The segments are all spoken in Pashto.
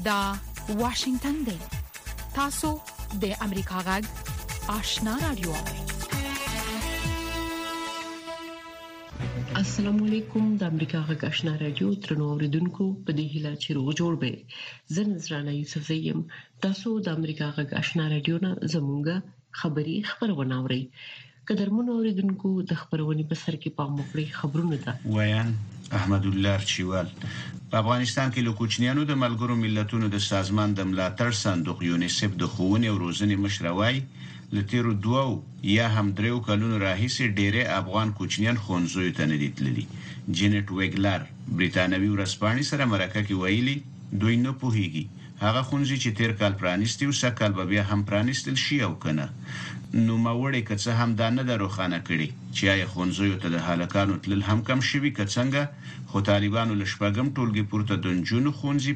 دا واشنگتن دی. تاسو د امریکا غږ آشنا رادیو. السلام علیکم. د امریکا غږ آشنا رادیو ترنو اوریدونکو په دې هیله چې روغ جوړ به. زه نذرانه یوسف زیم. تاسو د امریکا غږ آشنا رادیو نه زموږه خبری خبرونه اورئ. قدرمن اوریدونکو د خبرونې په سر کې پام وکړئ. خبرونه ده ویان احمد الله چوال. په افغانستان کې له کوچنیانو د ملګرو ملتونو د سازمان د ملاتړ صندوق یونیسف د ښوونې او روزنې مشروي لتیرو 2 یا هم 3 کلونو راهیسې ډېرې افغان کوچنیان ښوونځیو ته نه دي تللي. جینټ ویګلر برېټانوي ورځپاڼې سره مرکه کې ویلي دوی نه پوهیږي هغه ښوونځي چې تیر کال پرانیستي او سکهال به بیا هم پرانیستل شي او کنه. نو ماوړې کڅه هم دا نه دروخانه کړي چې آیا ښوونځیو ته د هلکانو تلل هم کم شوي که څنګه. خو طالبانو له شپږم ټولګي پورته د نجونو ښوونځي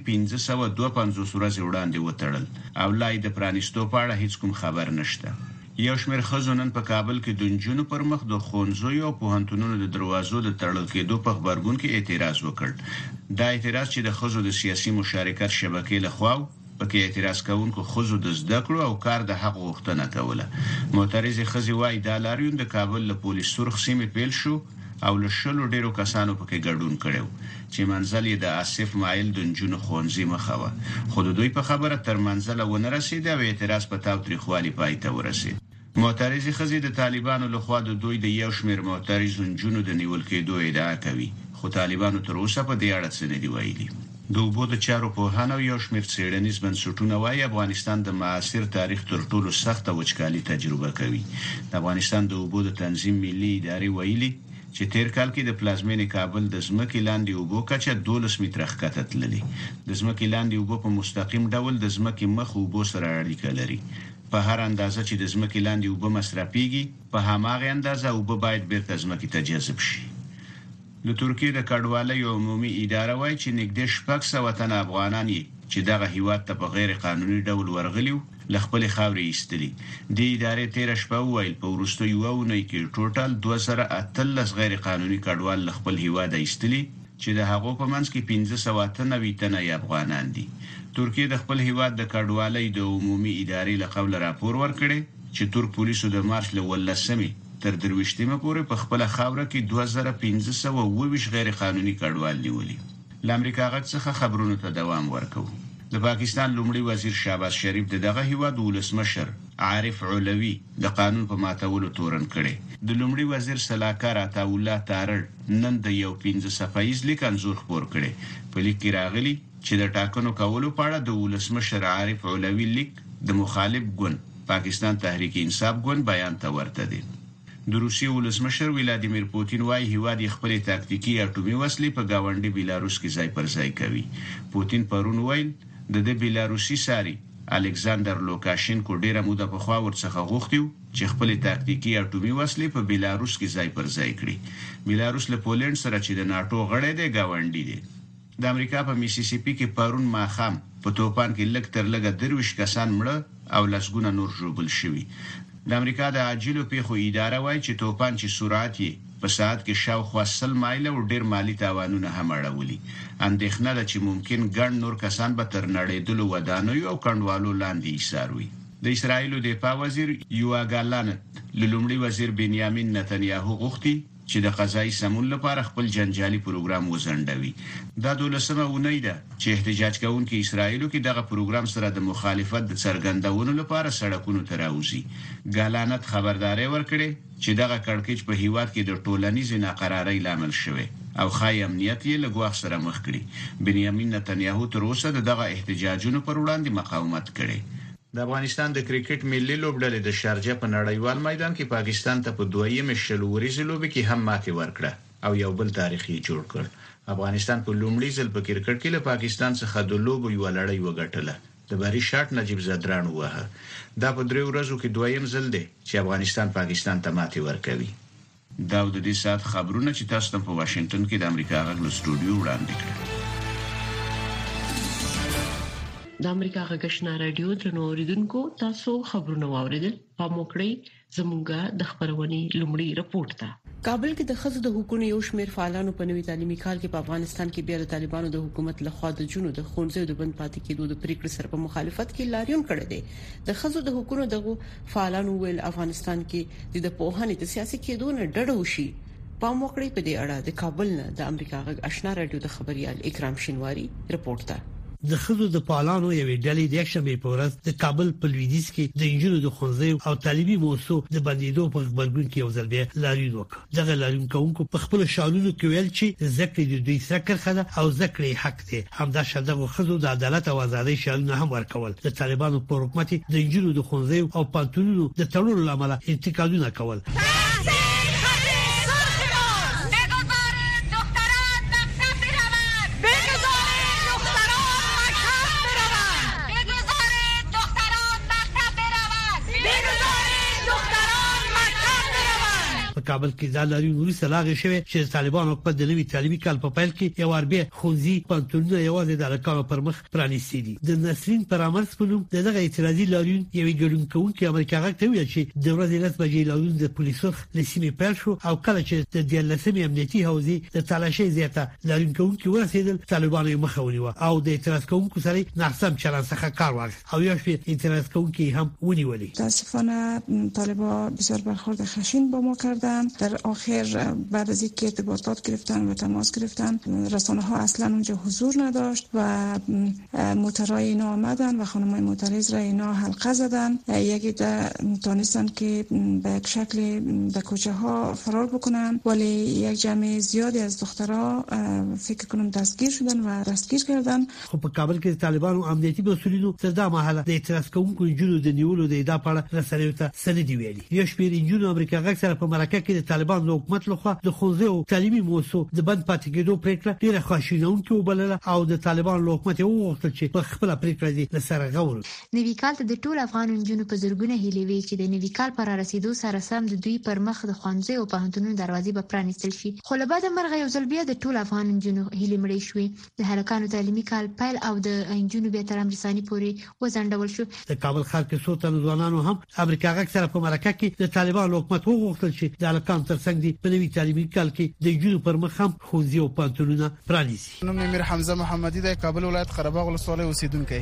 1552 ورځې وړاندې وتړل او لا د پرانیستو په اړه هیڅ کوم خبر نشته. یو شمېر ښځو نن په کابل کې د نجونو پر مخ د ښوونځیو او پوهنتونونو د دروازو د تړل کېدو په خبرګون کې اعتراض وکړ. دا اعتراض چې د ښځو د سیاسي مشارکت شبکې لخوا پکې اعتراض کوونکو ښځو د زده کړو او کار د حق غوښتنه کوله. معترضې ښځې وايي دا لاریون د کابل له پولیس سرخ سیمې پیل شو او له شلو ډیرو کسانو پکې ګډون کړو چې منزل یې د آصف مایل د نجونو ښوونځي مخه وه. خو د دوی په خبره تر منزله ونه رسید او اعتراض په تاوتریخوالي پای ته ورسید. معترضې ښځې د طالبانو لخوا د دوی د یو شمېر معترضو نجونو د نیول کېدو ادعا کوي خو طالبانو تر اوسه په دې اړه څه نه دي ویلي. د اوبو د چارو پوهانو یو شمېر څېړنیز بنسټونه وايي افغانستان د معاصر تاریخ تر ټولو سخته وچکالي تجربه کوي. د افغانستان د اوبو د تنظیم ملي ادارې ویلي چې تیر کال کې د پلازمینې کابل د ځمکې لاندې اوبو کچه 12 متره ښکته تللې. د ځمکې لاندې اوبو په مستقیم ډول د ځمکې مخ اوبو سره اړیکه لري. په هر اندازه چې د ځمکې لاندې اوبو مصرفيږي په هماغه اندازه اوبو باید بیرته ځمکې ته جذب شي. له ترکیې د کډوالۍ عمومي اداره وايي چې نږدې 600 تنه افغانان چې دغه هیواد ته په غیر قانوني ډول ورغلي ل خپل خاورې ایستلي. د ادارې 13 شپه ویل په وروستیو یو اونۍ کې ټوټال 2013 غیر قانوني کډوال ل خپل هیواد ایستلي چې د هغو په منځ کې 1590 تنه افغانان دي. ترکیه د خپل هیواد د کډوالۍ د عمومي ادارې له قبل راپور ورکړي چې ترک پولیسو د مارچ له 18 تر 23 پورې په خپل خاوره کې 2520 غیر قانوني کډوال نیولي. ل امریکا غږ څخه خبرونو ته دوام ورکوي. د پاکستان لومړي وزیر شهباز شریف دغه هیواد ولسمشر عارف علوي د قانون په ماتولو تورن کړي. د لومړي وزیر سلاکار عطاالله تارړ نن د یو 15 صفحه‌یز لیک انځور خپور کړي. په لیک کې راغلي چې د ټاکنو کولو په اړه د ولسمشر عارف علوي لیک د مخالف ګوند پاکستان تحریک انصاف ګوند بیان ته ورته دي. د روسیې ولسمشر ولادیمیر پوتین وايي هیواد خپل تاکتیکي اټومي وسلې په گاونډي بیلاروس کې ځای پر ځای کوي. پوتین پرون ویل د بیلاروسي ساري الکساندر لوکاشینکو ډیره موده په خوا ورڅخه غوښتیو چې خپل تاکتیکي اټومي وسلې په بیلاروس کې ځای پر ځای کړي. بیلاروس له پولند سره چې د ناتو غړی دی گاونډي دی. د امریکا په میسیسیپي کې پرون ماخام په توپان کې لږ تر لږه 23 کسان مړه او لسګونه نور ژوبل شوي. د امریکا د عاجلو پیښو اداره وايي چې توپان چې سرعت یې په ساعت کې شاوخوا 100 مایله او ډیر مالی تاوانونه هم اړولي. اندېښنه ده چې ممکن ګڼ نور کسان به تر نړیدلو ودانیو او کڼوالو لاندې ایسار وي. د اسرایل دفاع وزیر یوآ ګالانت له لومړي وزیر بنیامین نتنیاهو غوښتي چې د قضایي سمون لپاره خپل جنجالي پروګرام وزندوي. دا 12مه اونۍ ده چې احتجاج کوونکي اسرایلو کې دغه پروګرام سره د مخالفت د څرګندونو لپاره سړکونو ته راوځي. ګالانت خبرداري ورکړي چې دغه کړکېچ په هیواد کې د ټولنیز ناقرارۍ لامل شوی او خای امنیت یې له ګواښ سره مخ کړي. بنیامین نتنیاهو تر اوسه دغه احتجاجونو پر وړاندې مقاومت کړي. د افغانستان د کرکټ ملي لوبډلې د شارجه په نړیوال میدان کې پاکستان ته په 2یم شلوريزه لوبه کې هم ماتې ورکړه او یو بل تاریخي جوړ کړ. افغانستان په لومړي ځل په کرکټ کې له پاکستان څخه د لوبو یو لړۍ وګټله. د بری شاټ نجیب زدران وه. دا په 3 ورځو کې 2یم ځل دی چې افغانستان پاکستان ته ماتې ورکوي. دا د دې سات خبرونه چې تاسو ته په واشنگټن کې د امریکا غږ له سټوډیو وړاندې کړل. د امریکا غږ آشنا رادیو ترنو اوریدونکو تاسو خبرونه واوریدل. په موکړی زموږه د خبرونې لومړی رپورت ده. کابل کې د خزو د حقوقو یو شمېر فعالانو په نوي تعلیمي کال کې په افغانستان کې بیا د طالبانو د حکومت لخوا د جنو د خونځو د بند پاتې کېدو د پریکړې سره په مخالفت کې لاریون کړی دی. د خزو د حقوقو دغه فعالانو ویل افغانستان کې د پوهنې د سیاسي کېدو نه ډډه وشي. پام وکړئ په دې اړه د کابل نه د امریکا غږ آشنا رادیو د خبريال اکرام شینواری رپورټ ده. د خزو د پالانو یوې ډلې د یکشنبه په ورځ د کابل په لویدیځ کې د انجونو د خونځو او تعلیمي موضوع د بندیدو په خبرګون کې یو ځل بیا لاریون وکړ. دغه لاریون کوونکو په خپل شعارونو کې ویل چې ذکر د دوی سره خده او ذکر حق دی. همدا شاده خزو د عدالت او ازادۍ شعارونه هم ورکول. د طالبانو په حکومت د انجونو د خونځو او پانتونونو د تړلو لامل انتقادونه کول. کابل کې د لاریون وروسته لاغې شوې چې طالبانو په د نوي تعلیمي کال په پیل کې یو اربي خونځي پانتونونه یوازې د لکانو پر مخ پرانیستي دي. د نسرین پرامرس په نوم دغه اعتراضي لاریون یو ګډونکونکو امریکا غږ ته ویل چې د ورځې 10 بجې لاریون د پولیسو لسیمې پیل شو او کله چې د دلسمې امنیتي حوزې د تلاشي زیاته لاریونکونکو ورسېدل طالبانو مخه ونیو او د اعتراض کوونکو سره ناسم چلند څخه کار واخیست او یو شمېر اعتراض کوونکو هم ونیولي. متاسفانه طالبان بسیار برخورد خشن با ما کردن. در آخر بعد از اینکه ارتباطات گرفتن و تماس گرفتن رسانه ها اصلا اونجا حضور نداشت و موترای اینا آمدن و خانمای معترض را اینا حلقه زدن. یکی دانستن که به یک شکل در کوچه ها فرار بکنن ولی یک جمع زیادی از دخترها فکر کنم دستگیر شدن و دستگیر کردن. خب په کابل کې طالبانو امنیتي مسؤلینو تر دا مهاله د اعتراض کوونکو انجونو د نیولو د ادعا په اړه رسنیو ته سندې ویلي. یو شمېر انجونو امریکا غږ سره په مرکه کې د طالبان د حکومت لخوا د خونځو تعلیمي موضوع د بند پاتې کېدو پریکړه ډیره خواشینونکې وبلله او د طالبان له حکومت وغوښتل چې په خپل پریکړه دې لسره غور. نوي کال ته د ټول افغان انجونو په زرګونه هیلې وی چې د نوي کال پر رسیدو سره سم د دوی پر مخ د خونځو او پوهنتونونو دروازې به پرانیستل شي. خو له بعد مرغه یو ځل بیا د ټول افغان انجونو هیلې مړې شوې. د هلکانو تعلیمي کال پیل او د انجونو به تر امرساني پورې وزنډول شو. د کابل ښار کې څو تن ځوانانو هم امریکا غږ سره په مرکه کې د طالبان حکومت وغوښتل چې د هلکانو ترڅنګ د نوي تعلیمي کال کې د انجونو پر مخ هم خونځي او پانتونونه پرانیسي. نوم میر حمزه محمدي د کابل ولایت قرهباغ ولسوالۍ اوسیدونکی.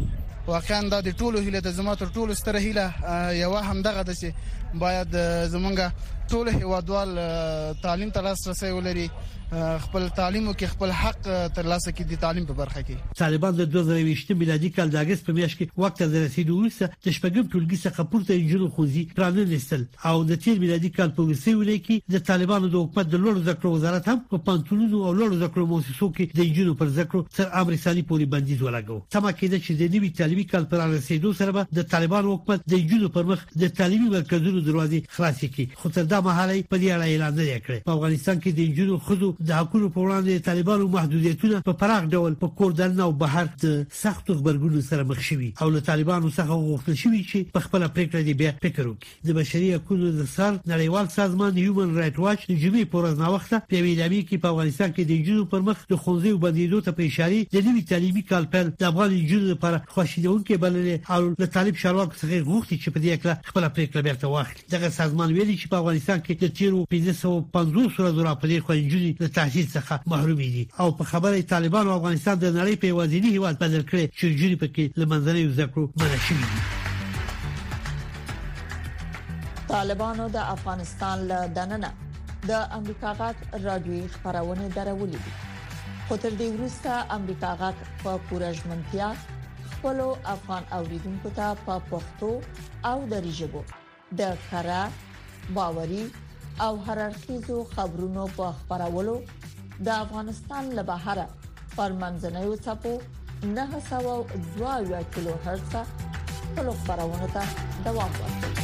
واقعا دا د ټولو هیله د زما تر ټولو ستره هیله یو هم دغه د چې باید زمونږ ټول هیوادوال تعلیم ته لاسرسي ولري، خپل تعلیم او کې خپل حق ترلاسه کړي د تعلیم په برخه کې. طالبان د 2020 میلادي کال د اگست په میاشت کې وخت د رسیدو وروسته د شپږم ټولګي څخه پورته انجونو خونځي پرانیستل او د تیر میلادي کال په وروستي ولې کې د طالبانو د حکومت د لوړو زده کړو وزارت هم په پانتونونو او لوړو زده کړو مؤسسو کې د انجونو پر زده کړو تر امرسالي پورې بندیز ولګاو. تمه کېده چې د نوي تعلیمي کال پر رسیدو سره به د طالبانو حکومت د انجونو پر مخ د تعلیمي مرکزونو دروازې خلاصې کړي. خو تر دا مهاله په دې اړه اعلان نه کړی. په افغانستان کې د انجونو خزو د حقوقو په وړاندې طالبانو محدودیتونه په پراخ ډول په کوردن او بهر د سختو خبرګونو سره مخ شوي او له طالبانو څخه غوښتل شوی چې په خپل پریکړه دی بیا فکر وکړي. د بشري حقوقو د سر نړیوال سازمان هیومن رائټ واچ د جمعې په ورځ ناوخته په ویلامي کې په افغانستان کې د انجونو پر مخ د خونځي بندیدو ته په اشاره د نوي تعلیمي کال پیل د افغان انجونو لپاره خوشیدونکې بللې او له طالب شارواکو څخه غوښتي چې په دې اړه خپل پریکړه بیرته واخلي. دغه سازمان ویلي چې په افغانستان کې د تیرو 1550 ورځو راپورې خوندجونی له تحصیل څخه محروم دي او په خبره طالبان او افغانستان د نړۍ په وزینی هیواد بدل کړي چې جوړی پکې لمنځنۍ ذکرو منع شوی دي. طالبانو د افغانستان له دننه د امریکا غږ رادیوي خبرونه درولې دي. خو تر دې وروسته امریکا غږ په پوره ژمنتیا خپل افغان اوریدونکو ته په پښتو او دری ژبه د کره باوري او هررخیزو خبرونو په خبرولو د افغانستان له بهره پر منځنیو څپو 902 کیلو هرتز په خبرونه ته دوام ورکوي.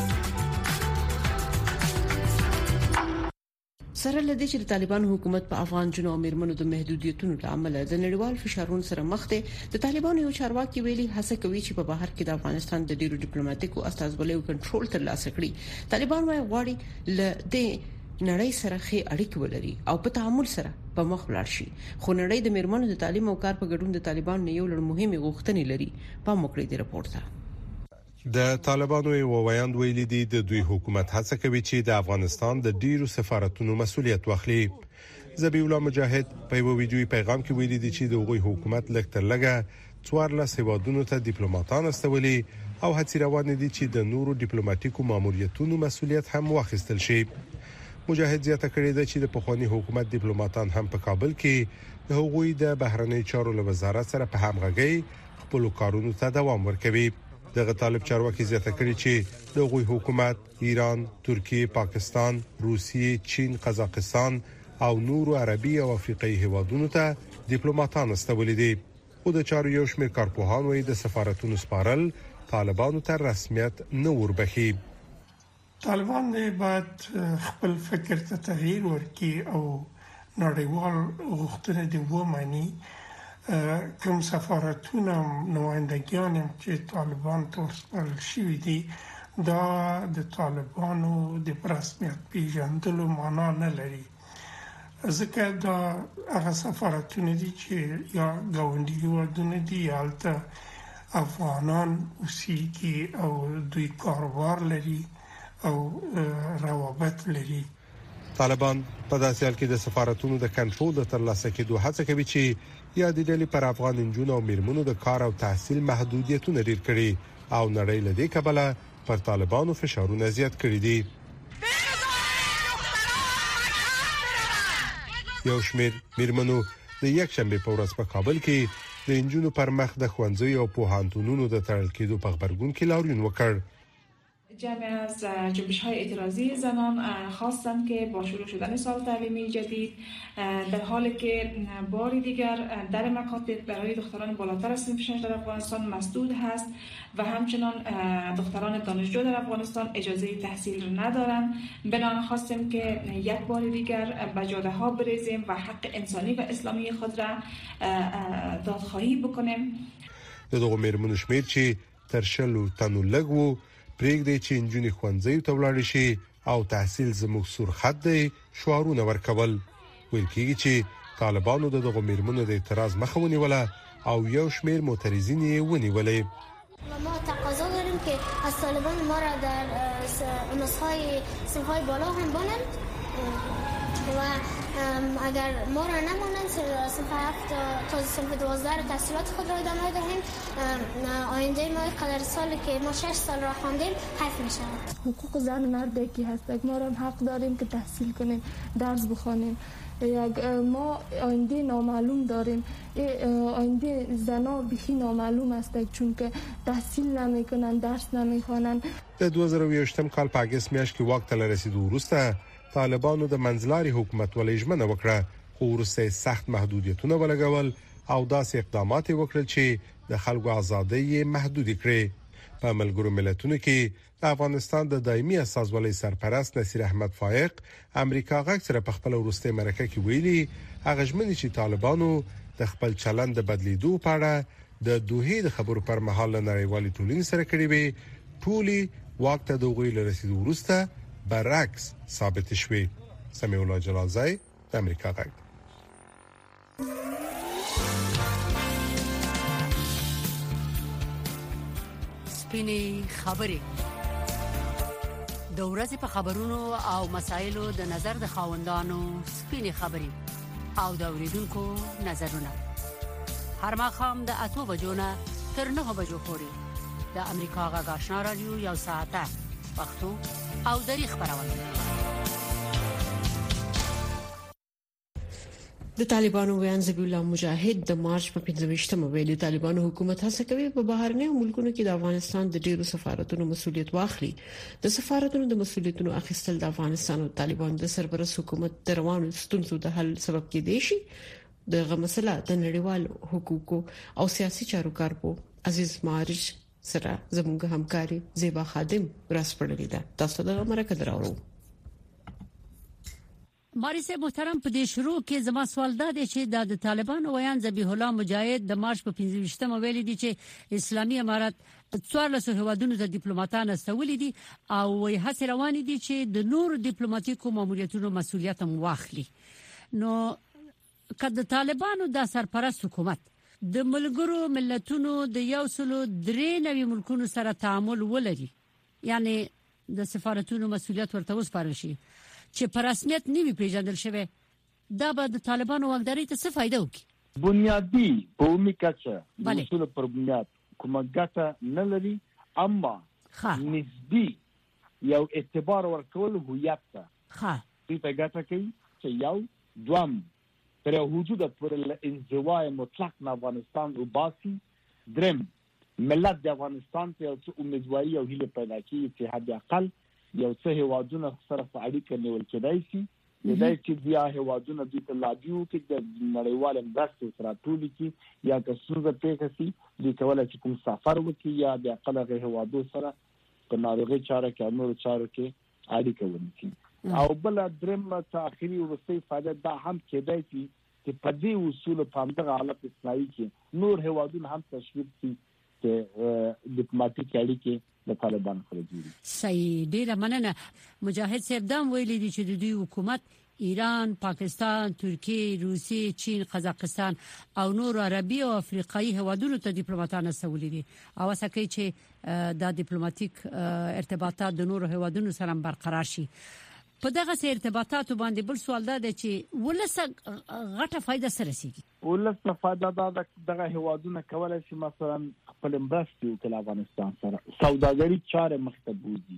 سره لدې چې طالبان حکومت په افغان جنو او میرمنو د محدودیتونو لامل د نړیوال فشارونو سره مخ دي. د طالبانو یو چارواکي ویلي هڅه کوي چې په بهر کې د افغانستان د ډیرو ډیپلوماټیکو استازولۍ کنټرول ترلاسه کړي. طالبان وايي غواړي ل نړۍ سره ښه اړیکې ولري او په تعامل سره په مخ ولاړ شي. خو نړۍ د میرمنو د تعلیم او کار په ګډون د طالبان نه یو لړ مهمه غوښتنې لري. په موکړې دی رپورټ ده د طالبانو وویاند ویلي دي د دوی حکومت هڅه کوي چې د افغانستان د ډیرو سفارتونو مسؤلیت واخلي. ذبیح الله مجاهد په یو ویډیوي پیغام کې ویلي دي چې د غوي حکومت لکتر لګه 14 هیوادونو ته ډیپلوماټان استولي او هڅې روانې دي چې د نورو ډیپلوماټیکو ماموریتونو مسؤلیت هم واخیستل شي. مجاهد زیاته کړې ده چې د پخوانی حکومت ډیپلوماټان هم په کابل کې د هغوی د بهرنی چارو له وزارت سره په همغږي خپل کارونو ته دوام ورکوي. دغه طالب چارواکي زیاته کړې چې د غوي حکومت ایران، ترکیه، پاکستان، روسیې، چین، قزاقستان او نورو عربي او افریقایي هیوادونو ته ډیپلوماټان استولي دي. خو د چارو یو شمېر کارپوهان وایي د سفارتونو سپارل طالبانو ته رسمیت نه وربخي. طالبان باید خپل فکر ته تغییر ورکړي او نړیوال غوښتنې د ومني. کوم سفارتونه نمائندګان چې طالبان ته ورسپارل شوي دي دا د طالبانو د رسمیت پیژندلو معنا نه لري، ځکه دا هغه سفارتونه دي چې یا ګاونډي هیوادونه دي یا هلته افغانان اوسېږي او دوی کاروبار لري او روابط لري. طالبان په داسې حال کې د سفارتونو د کنټرول د ترلاسه کېدو هڅه کوي چې یا د ډلې پر افغان نجونو او میرمنو د کار او تحصیل محدودیتونه ډیر کړي او نړۍ له دې کبله پر طالبانو فشارونه زیات کړي دي. یو شمېر میرمنو د یک شنبه په ورځ په کابل کې د نجونو پر مخ د ښوونځي او پوهنتونونو د تړل کېدو په خبرګون کې لاریون وکړ. جمعی از جنبش‌های اعتراضی زنان خواستند که با شروع شدن سال تعلیمی جدید در حالی که باری دیگر در مکاتب برای دختران بالاتر از صنف 6 در افغانستان مسدود هست و همچنان دختران دانشجو در افغانستان اجازه تحصیل ندارند، بنابراین خواستیم که یک بار دیگر به جاده‌ها بریزیم و حق انسانی و اسلامی خود را دادخواهی بکنیم. دغه میرمنو شمیر چې تر شلو تنو لګو پرېږدي چې انجونې ښوونځي ته ولاړ شي او تحصیل زموږ سرخط دی شعارونه ورکول. ویل کېږي چې طالبانو دغه میرمنو د اعتراض مخه ونیوله او یو شمېر معترضین یې ونیولې. ما تقاضا داریم که از طالبان ما را در نسخه‌های صنف‌های بالا هم بانند و اگر ما را نمانند صنف 7 تا صنف 12 را تحصیلات خود را ادامه دهیم، آینده ما قدر سالی که ما 6 سال را خواندیم حیف می شود. حقوق زن مرد یکی هست، ما را حق داریم که تحصیل کنیم، درس بخوانیم. ما آینده نامعلوم داریم. آینده زنا بخی نامعلوم است چون که تحصیل نمیکنن، درس نمیخوانن. د 2020 کال په اگست میاشت کې واک ته رسیدو وروسته طالبانو د منځلاري حکومت ولې ژمنه وکړه، خو وروسته سخت محدودیتونه ولګول او داسې اقدامات وکړل چې د خلکو ازادۍ محدود کړي. په ملګرو ملتونو کې د افغانستان د دایمي اساسوالۍ سرپرست نصیر احمد فائق امریکا غږ سره په خپل وروستي مرکه کې ویلي هغه ژمنې چې طالبانو د خپل چلند بدلیدو په اړه د دوه د خبرو پر مهال نړیوالې ټولنې سره کړې وي ټولي واک ته د غوي رسیدو وروسته برعکس ثابت شوي. سمیع الله جلالزای د امریکا غږ. سپینې خبرې د ورځې په خبرونو او مسایلو د نظر د خاوندانو سپینې خبرې او د اوریدونکو نظرونه هر ماښام د 8 بجو نه تر 9 بجو پورې د امریکا غږ آشنا رادیو یو ساعته پښتو او دری خبرونه. د طالبانو ویان ذبیح الله مجاهد د مارچ په 15مه ویلي طالبانو حکومت هڅه کوي په بهرنیو ملکونو کې د افغانستان د ډیرو سفارتونو مسولیت واخلي. د سفارتونو د مسولیتونو اخیستل د افغانستان او طالبانو د سرپرست حکومت د روانو ستونزو د حل سبب کېدای شي. دغه مسله د نړیوالو حقوقو او سیاسي چارو کارپو عزیز مارج سره زموږ همکاري زیبا خادم راسپړلې ده. تاسو دغه مرکه دراوړو. مارسه محترم په دې شروع کې زما سوال دا دی چې د طالبانو ویان ذبیح الله مجاهد د مارچ په 15مه ویلي دي چې اسلامي امارات 14 هیوادونو ته ډیپلوماټان استولي دي او وایي هڅې روانې دي چې د نور ډیپلوماټیکو ماموریتونو مسولیت هم واخلي. نو کله طالبانو د سرپرست حکومت د ملګرو ملتونو د 193 ملکونو سره تعامل ولري، یعنی د سفارتونو مسؤلیت ورته وسپارل شي چې په رسمیت نیوي پیژندل شوی، دا به د طالبانو واکداري ته څه فائدہ وکړي؟ بنیادی په عمومي کچه د اصول پر بنیاد کومه ګټه نه لري، اما نسبی یو اعتبار ورکول هویت ته دې ته ګټه کوي چې یو دوام پر وجود پر انزوای مطلق نه افغانستان او باسي، درم ملت د افغانستان ته یو امیدواري او هیله پیدا کوي چې حد اقل یو څه هیوادونه سره په اړیکه نیول کېدای شي، یدای چې بیا هیوادونه د تلابیو کې د نړیوال مرستو سره ټول کې یا که څنګه پیښه شي د کولای چې کوم سفر وکړي یا د اقل غي هیوادو سره په ناروغي چاره کې نور چارو کې اړیکه ونیسي. او بل درم تاخيري ورسي فائدہ دا هم کېدای شي چې په دې اصول په همدغه حالت اسلامي کې نور هیوادونه هم تشویق شي چې ډیپلوماټیک اړیکې د طالبان سره جوړي. صحیح، ډیره مننه. مجاهد صاحب دا ویلي دي چې د دوی حکومت ایران، پاکستان، ترکیه، روسیه، چین، قزاقستان او نور عربي او افریقایي هیوادونو ته ډیپلوماټان سولې دي او وسکه چې دا ډیپلوماټیک ارتباطات د نور هیوادونو سره برقرار شي. په دغه سره ارتباطاتو باندې بل سوال دا دی چې ولسه غټه فائدہ سره رسیږي. ولسه فائدہ دا دغه هیوادونه کولای شي مثلا خپل مرستې وکړي افغانستان سره، سوداګري چاره مخته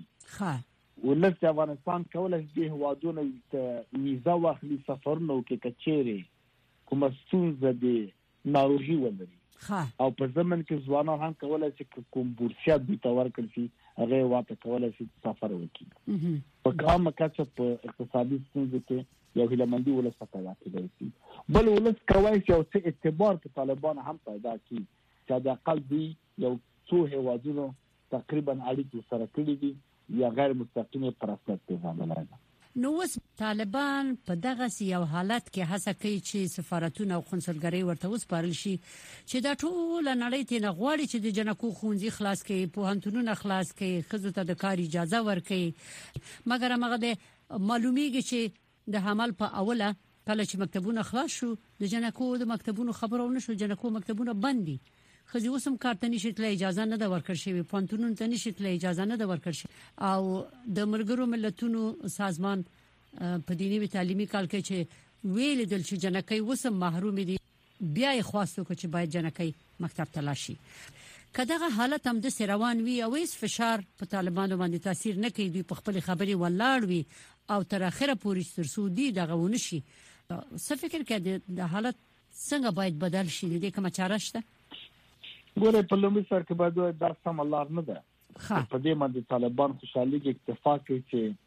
بوزي. ولسه افغانستان کولای شي هیوادونه ته ویزا واخلي، سفرونه وکړي کچېره کومه ستونزه دي ناروغي ولري، او په زمن کې ځوانان هم کولای شي کوم بورسیات دوی ته ورکړي شي، هغه واته کولای شي سفر وکړي. په کومه کچه په اقتصادي ستونزو کې یو هیلمندي ولسه پیدا کېدای شي. بل ولس کوي چې او څه اعتبار په طالبان هم پیدا کړي چې د اقل دی یو څو هیوادونو تقریبا اړیکې سره کړې دي یا غیر مستقیمه پر اساس پیژندل. نو اوس طالبان په دغه یو حالت کې هڅه کوي چې سفارتونه او قنصلګرۍ ورته وسپارل شي چې دا ټول نړۍ ته نه غواړي چې د جنکو خونځي خلاص کړي، پوهنتونونه خلاص کړي، خزو ته د کار اجازه ورکړي، مګر هغه د معلومیږي چې د حمل په اوله کله چې مکتبونه خلاص شو د جنکو د مکتبونو خبرونه شو، جنکو مکتبونه بندي، خزي وسم کارته نشټله اجازه نه ده ورکړ شوی، پونتونون ته نشټله اجازه نه ده ورکړ شوی، او د ملګرو ملتونو سازمان په دینی تعلیمي کال کې چې ویل دل چې جنکۍ وسم محروم دي، بیا یې خواستو چې باید جنکۍ مکتب ته لاړ شي. کداغه حالت هم د روان وي او هیڅ فشار په طالبانو باندې تاثیر نه کوي، دوی په خپل خبري ولاړ وي او تر اخره پورې ترسو دي دغه ونشي. څه فکر کوي د حالت څنګه باید بدل شي؟ د دې کومه چاره شته؟ ګوره په لومړي سر کې باید دا سم لار نه ده. په دې باندې طالبان خوشحالي کې اکتفا کوي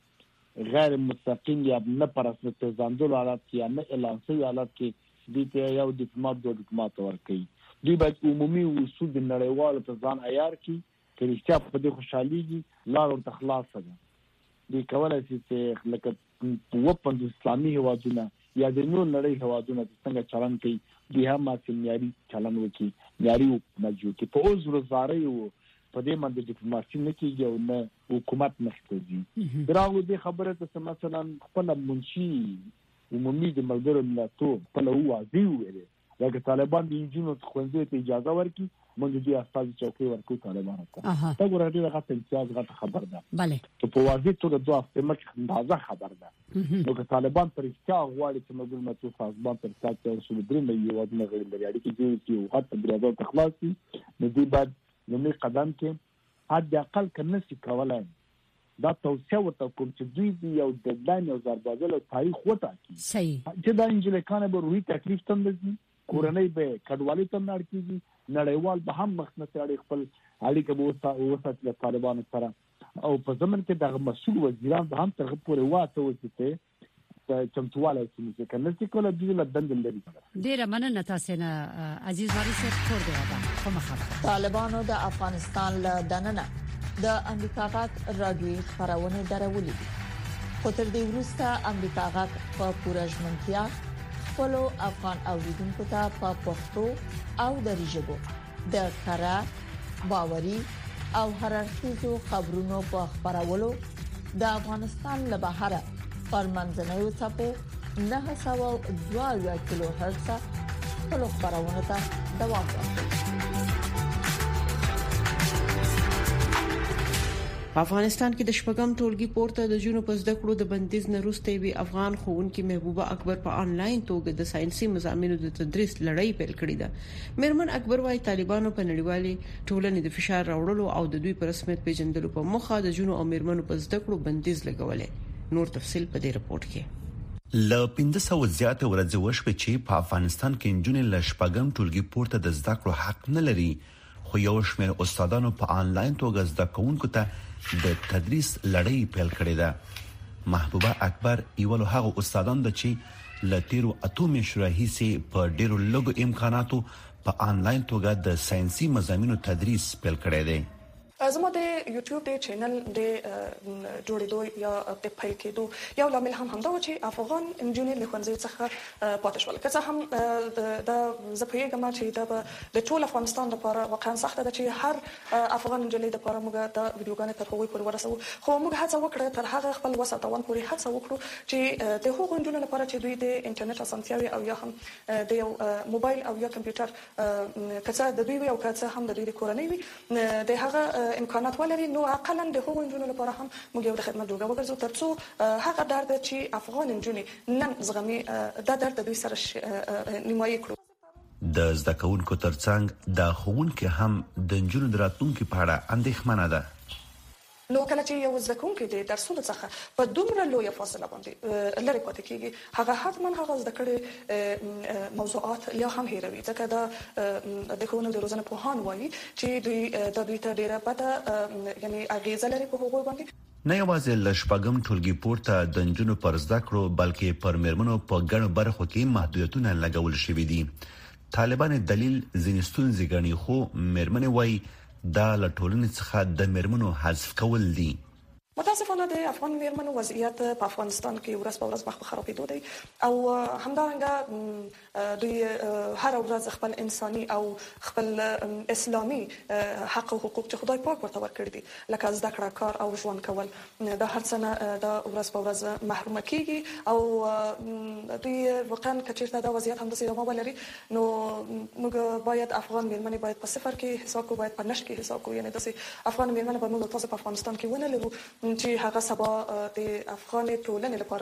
چې غیر مستقیم یا نه پر اساس پیژندل حالت کې یا نه اعلان شوی حالت کې د یو ډیپلوماټ ورکړي. دوی باید عمومي اصول د نړیوالو په ځان عیار کړي چې رښتیا په دې خوشحاليږي لار ورته خلاصه ده. دوی کولای شي چې لکه وپند اسلامي هیوادونه یا د نور نړۍ هیوادونه څنګه چلن کوي، دوی هم معیاري چلن وکړي، معیاري حکومت جوړ کړي. په اوس ورځاري او په دې باندې ډیپلوماسي نه کیږي او نه حکومت نه کوي. دراغو دې خبره ته مثلا خپل منشي عمومي د ملګرو ملتونو خپل واضح ویل لکه طالبان د انجینو خوندې ته اجازه ورکړي، موږ دې اساس چوکۍ ورکو طالبان ته. دا ګورې دې غته امتیاز غته خبر ده. bale ته په واضح توګه دوه هفته مخکې اندازه خبر ده. نو که طالبان پر اختیار غواړي چې موږ متو سازمان پر اساس ته اصول درې نه یو ودانه غړي لري اړیکې جوړ کړي او حتی بریاضو تخلاصي نو دې بعد لومړي قدم کې حد اقل کنه سي کولای دا توسعه ورته کوم چې دوی یو دډان او زربازل تاریخ وته کی صحیح چې دا انجلیکانه به روحي تکلیف تندي کورنۍ به کډوالي تم نړ کیږي، نړیوال به هم مخنه اړیکې خپل اړیکه به وسات له طالبانو سره او په زمن کې د مسؤل وزیران به هم تر پورې واته وسته چمتواله چې کنه چې کوله د دې دندل لري. ډیره مننه تاسو نه عزیز وارث کور دی کوم خبره. طالبانو د افغانستان له دننه د امریکا غاک رادیوي خبرونه درولې دي، خو تر دې وروسته امریکا غاک په پورژمنتیا خپل افغان اوریدونکو ته په پښتو او دری ژبه د کارا باوري او هررخیزو خبرونو په خبرولو د افغانستان له بهره پر منځنوي ټاپو 902 کیلو هرتز خپل خبرونه ته دوام ورکړي. په افغانستان کې د شپږم ټولګي پورته د جنوب په زده کړو د بندیز نه وروسته وی افغان خوونکي محبوبه اکبر په انلاین توګه د ساينسي مضامینو د تدریس لړۍ پیل کړې ده. مرمن اکبر وايي طالبانو په نړیوالي ټولنې د فشار راوړلو او د دوی پر رسمیت پیژندلو په مخه د جنوب او مرمنو په زده کړو بندیز لګولې. نور تفصيل په دې رپورت کې. ل 1500 زیات ورځې وشوه چې په افغانستان کې انجونې ل شپږم ټولګي پورته د زده کړو حق نه لري، خو یو شمېر استادانو په انلاین توګه زده کوونکو ته د تدریس لړۍ پیل کړې ده. محبوبه اکبر یو له هغو استادانو ده چې لتیرو اتومي شراحي په ډیرو لږو امکاناتو په انلاین توګه د ساينسي مضامینو تدریس پیل کړی دی. زما د یوټیوب د چینل د جوړېدو یا د پیل کېدو یو لامل همدا و چې افغان انجونې له ښوونځي څخه پاتې شول. که څه هم د زپېږم چې د ټول افغانستان لپاره واقعا سخته ده چې هر افغان انجلۍ لپاره موږ د ویډیوګانې تر هغوی پورې ورسوو، خو موږ هڅه وکړه تر هغه خپل وسه توان پورې هڅه وکړو چې د هغو انجونو لپاره چې دوی د انټرنیټ اسانتیاوې او یا هم د یو موبایل او یا کمپیوټر که څه د دوی وي او که څه هم د دوی د کورنۍ وي د هغه امکانات ولري، نو اقلا د هغو انجونو لپاره هم موږ یو د خدمت جوګه وګرځو ترڅو هغه درد چې افغان انجونې نن زغمي دا درد دوی سره نیمایي کړو. د زده کوونکو ترڅنګ د ښوونکو هم د انجونو د راتلونکو په اړه اندېښمنه ده. نو کله چې یو زده کوونکی د درسونو څخه په دومره لویه فاصله باندې لري پاتې کیږي، هغه حتما هغه زده کړې موضوعات یا هم هیروي، ځکه دا د ښوونې د روزنې پوهان وایي چې دوی ته ډیره بده یعنی اغیزه لري په هغوی باندې. نه یوازې ل شپږم ټولګي پورته د انجونو پر زده کړو بلکې پر مرمنو په ګڼو برخو کې محدودیتونه لګول شوي دي. طالبان دلیل ځینې ستونزې ګڼي، خو مرمنې وایي دا له ټولنې څخه د مرمنو حذف کول دي. متاسفانه د افغان میرمنو وضعیت په افغانستان کې ورځ په ورځ مخ په خرابېدو دی او همدارنګه دوی هر ورځ خپل انساني او خپل اسلامي حق او حقوق چې خدای پاک ورته ورکړي دي لکه زده کړه، کار او ژوند کول، دا هر څه نه دا ورځ په ورځ محروم کیږي او دوی واقعا کچېرته دا وضعیت هم د ادامه ولري نو موږ باید افغان میرمنې باید په صفر کې حساب کو، باید په نشټ کې حساب کو، یعنی د افغان میرمنې به موږ تاسو په افغانستان کې ونه لرو چې هغه سبا د افغان ټولنې لپاره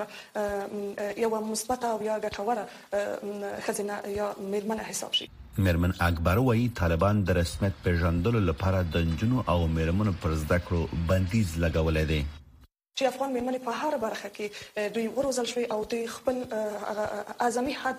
یو مثبت او یا ګټوره خزینه یا میرمنه حساب شي. مرمن اکبر وايي طالبان د رسمیت پیژندلو لپاره د انجونو او میرمنو پر زده کړو بندیز لګولې دي چې افغان میرمنې په هر برخه کې دوی وروزل شوي او دوی خپل اعظمي حد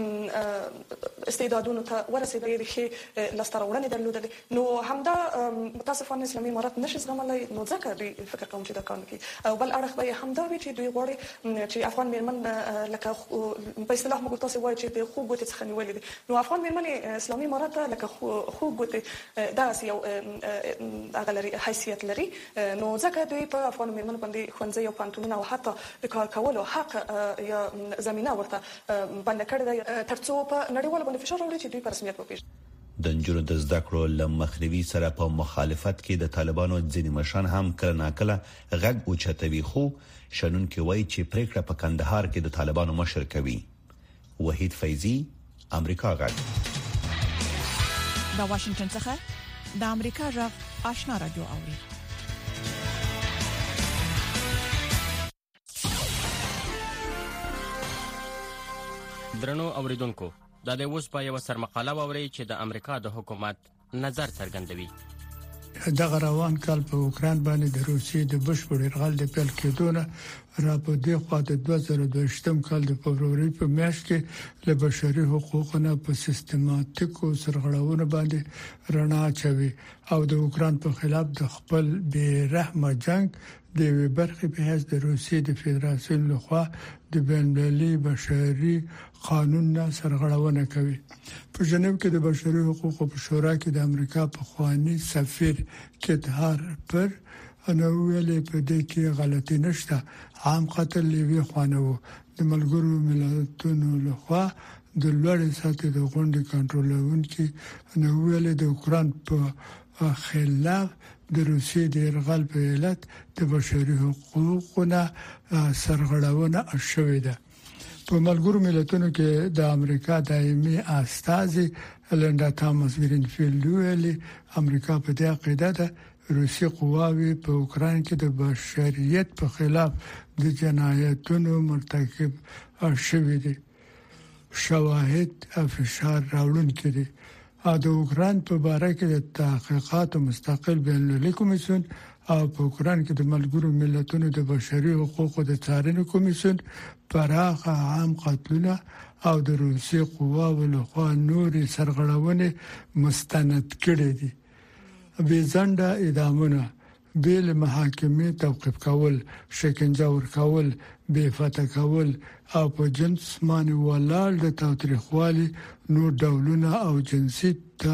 استعدادونو ته ورسېدلي ښې لاسته راوړنې درلودلې، نو همدا متاسفانه اسلامي امارت نشي زغملی، نو ځکه دوی فکر کوم چې دا کار نه کوي. او بل اړخ به یې همدا وي چې دوی غواړي چې افغان میرمن لکه په اصطلاح موږ تاسې وایو چې د خوږ ګوتې څخه نیولې دي، نو افغان میرمنې اسلامي امارت لکه خوږ ګوتې داسې یو هغه لري حیثیت لري، نو ځکه دوی په افغان میرمنو باندې ښوونځي او پوهنتونونه او حتی د کار کولو حق یا زمینه ورته بنده کړې ده ترڅو په نړیوالو باندې فشار راوړي چې دوی په رسمیت وپېژني. د نجونو د زده کړو له مخنیوي سره په مخالفت کې د طالبانو ځینې مشران هم کله ناکله غږ اوچتوي، خو شنونکي وایي چې پریکړه په کندهار کې د طالبانو مشر کوي. وحید فیضی، امریکا غږ. د واشنگټن څخه د امریکا غږ آشنا رادیو اوري. درنو اوریدونکو، دا د اوس په یو سرمقاله ووري چې د امریکا د حکومت نظر څرګندوي. دغه روان کال په اوکران باندې د روسیې د بشپړ یرغل د پیل کېدو نه را په دې خوا د 2022 کال د فبرवरी په میاشت کې له بشري حقوقو په سیستماتیکو سرغړونو باندې رڼا اچوي او د اوکران په خلاف د خپل بې رحمه جنگ د برخې په حیث د روسیې د فدراسیون لخوا د بین‌المللي بشري قانون سرغړونه کوي. په ژنیو کې د بشري حقوقو په شورا کې د امریکا په خواني سفیر کیت هارپر انو ویلي په دې کې غلطي نشته، عام قتل لوي خوانه وو. د ملګرو ملتونو لخوا د لوړې سطحې د غونډې کنټرولونکو انو ویلي د اوکران په خلاف د روسیې د یرغل په علت د بشري حقوقو سرغړونه شوې ده. په ملګرو ملتونو کې د امریکا دایمي استازي لنډا تامس ګرینفیلډ ویلي امریکا په دې عقیده ده روسي قواوې په اوکران کې د بشریت په خلاف د جنایتونو مرتکب شوي دي شواهد فشار راوړونکي دي د اوکران په اړه کې د تحقیقات مستقل بین‌المللي کمیسیون او په اوکران کې د ملګرو ملتونو د بشري حقوقو د څارنې کمیسیون پراخه عام قتلونه او د روسي قواو لخوا نورې سرغړونې مستند کړي دي بې ځنډه اعدامونه بیل محاکمې توقيف کول شکنجه ورکول بې فتح کول او په جنس باندې ولاړ د تاریخوالي نور ډولونه او جنسي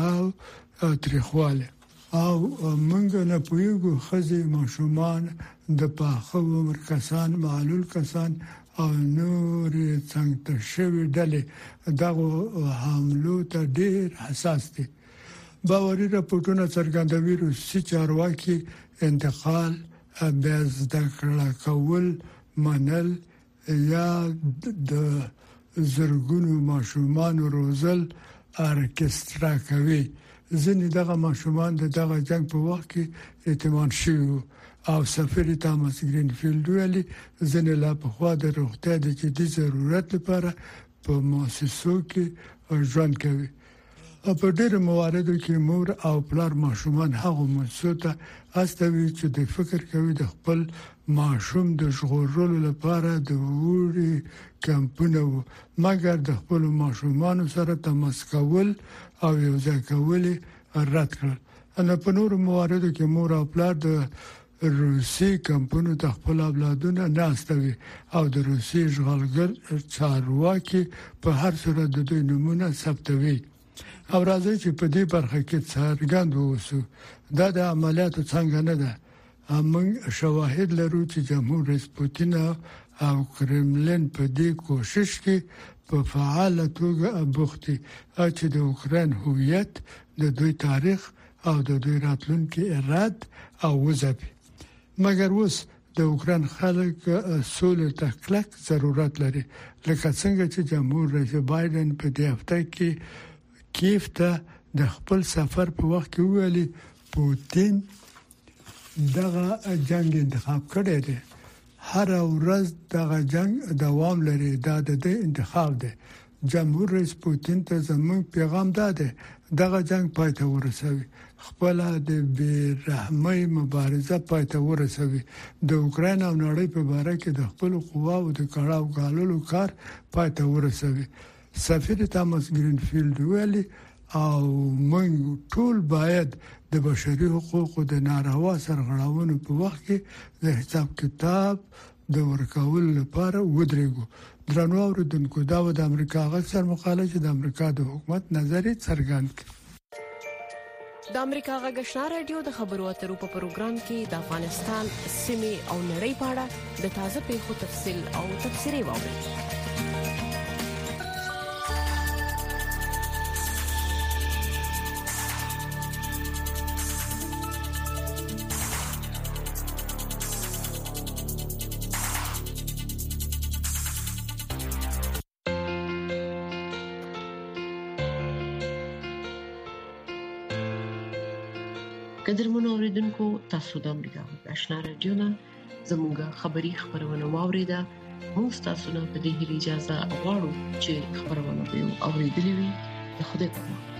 تاریخواله او موږ نه پوهیږو خزي ماشومان د پاخه عمر کسان معلول کسان او نور څنګه شوی ډلې دغه حملو ته ډېر حساس دي باوري راپورټونه څرګندوي روسي چارواکي انتقال بازدکړه کول منل یا د زرګونو ماشومان روزل ارکسترا کوي ځینې دغه ماشومان دغه جنگ په وخت کې اعتماد شوی او سفیر تامس ګرینفیلډ ویلي ځینې لا په خوا د روغتیا د جدي ضرورت لپاره په مؤسسو کې ژوند کوي په ډېر مواردو کې مور او پلار ماشومان هغه مسوته استوي چې د فکر کوي د خپل ماشوم د ژغورلو لپاره د وړي کمپونه مګر د خپل ماشومان سره تماس کول او یو ځای کول رد کړل ان په نور مواردو کې مور او پلار د روسي کمپونو د خپل اولادونه ناستوي او د روسي ژغورګر چارواکي په هر صورت د دوی نمونه ثبتوي او راځي چې په دې برخه کې څرګند ووسو دا د عملیاتو څنګه نه ده موږ شواهد لرو چې جمهور رئیس پوتین او کرملین په دې کوشش کې په فعال توګه بوختي چې د اوکران هویت د دوی تاریخ او د دوی راتلونکي رد او وځي مګر اوس د اوکران خلک سولې ته کلک ضرورت لري لکه څنګه چې جمهور رئیس بایدن په دې هفته کې کیف ته د خپل سفر په وخت کې ویلي پوتین دغه جنگ انتخاب کړی دی هر ورځ دغه جنگ دوام لري دا د انتخاب دی جمهور رئیس پوتین ته زموږ پیغام داده دغه جنگ پای ته ورسوي خپل د بیرحمۍ مبارزه پای ته ورسوي د اوکران او نړۍ په اړه کې د خپل قواو د کړهو غالولو کار پای ته ورسوي سفیر تامس ګرینفیلډ ویلي او موږ ټول باید د بشري حقوقو د ناروا سرغړاونو په وخت کې د حساب کتاب د ورکول لپاره ودرېږو درنو اوریدونکو دا د امریکا غږ مقاله چې د امریکا د حکومت نظر څرګند کړ د امریکا غږ آشنا رادیو د خبرو اترو په پروګرام کې د افغانستان سیمه او نړۍ په اړه د تازه پیښو تفصیل او تفسیري واورئ قدرمنو اوریدونکو تاسو د امریکا غږ آشنا رادیو نه زموږه خبری خبرونه واوریده موږ تاسو نه په دې اجازه غواړو چې خبرونه به اوریدلې وي د خوده په